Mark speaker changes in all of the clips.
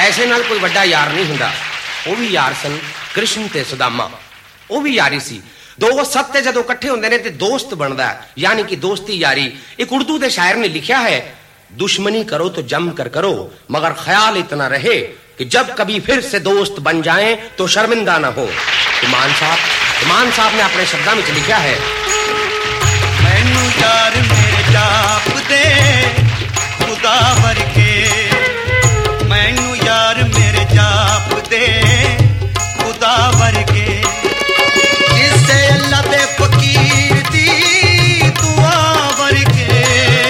Speaker 1: पैसे नाल कोई बड़ा यार नहीं हुंदा। वो भी यार सन कृष्ण ते सुदामा, वो भी यारी सी। दो सत्य जदों इकट्ठे हुंदे ने ते दोस्त बनदा है, यानी कि दोस्ती यारी। एक उर्दू दे शायर ने लिखा है, दुश्मनी करो तो जम कर करो, मगर ख्याल इतना रहे कि जब कभी फिर से दोस्त बन जाएं तो शर्मिंदा ना हो। इमान साहब ने अपने शब्दां में लिखा है,
Speaker 2: मैनू यार मेरे जाप दे खुदा वर्गे, मैनू यार मेरे जाप दे खुदा वर्गे, जिससे अल्लाह दे फकीर दी दुआ वर्गे,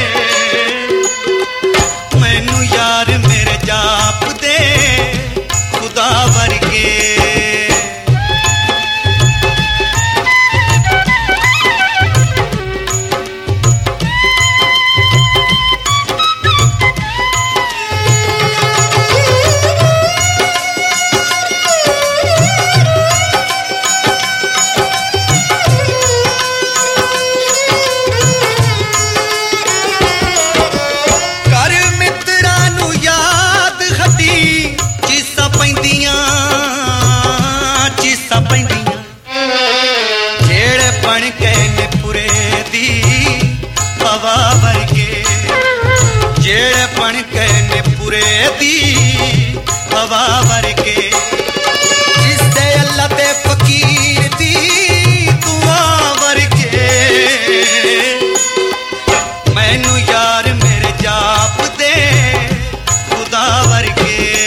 Speaker 2: मैनू यार मेरे जाप दे खुदा वर्गे। हवा वर्गे, जिससे अल्लाह दे फकीर दी दुआ वर्गे, मैनू यार मेरे जाप दे खुदा वर्गे।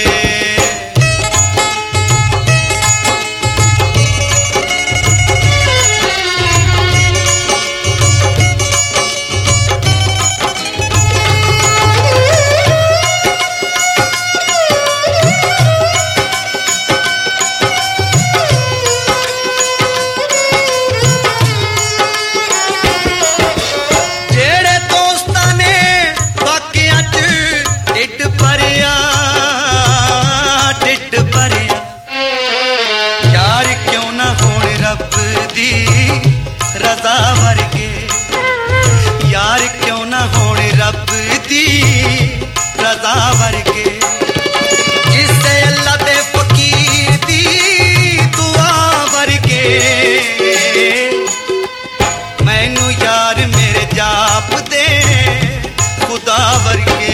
Speaker 2: रज़ा वर्गे यार क्यों ना होने रब दी रज़ा वर्गे, जिससे अल्लाह दे फकीर दी दुआ वर्गे, मैनू यार मेरे जाप दे खुदा वर्गे।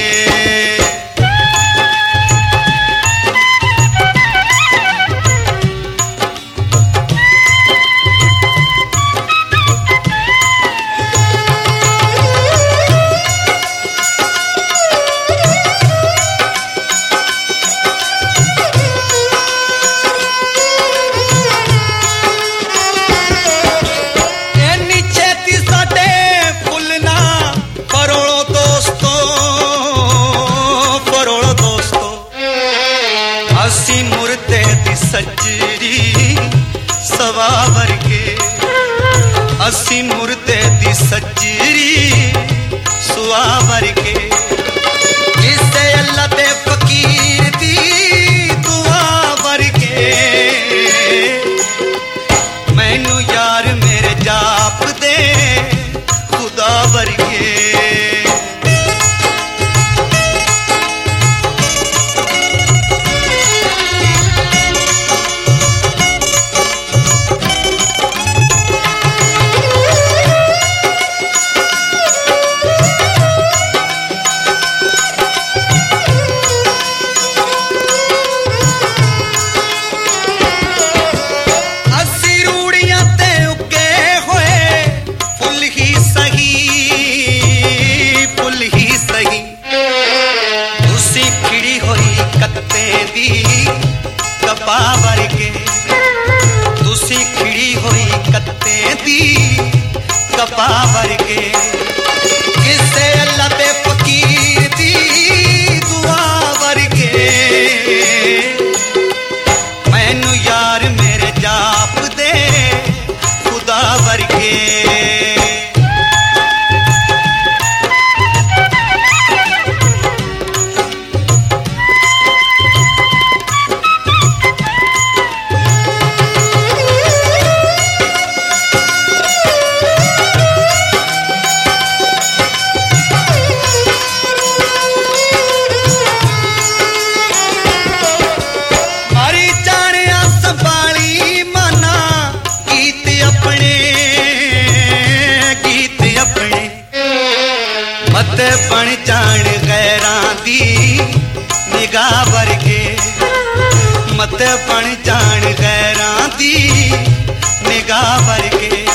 Speaker 2: असी मुर्दे दी सजरी सवा वर्गे, असी मुर्दे दी सजरी सुआ वर्गे, जिससे अल्लाह दे फकीर दी दुआ वर्गे, मैनू यार मेरे जाप दे खुदा वर्गे। कपा वर्गे तुसी खिड़ी होई कत्ते दी कपा वर्गे, जिससे अल्लाह दे फकीर दी दुआ वर्गे, मैनू यार मेरे जाप दे खुदा वर्गे। मत बन जान गैरां दी निगाह वर्गे, मत बन जान गैरां दी निगाह वर्गे।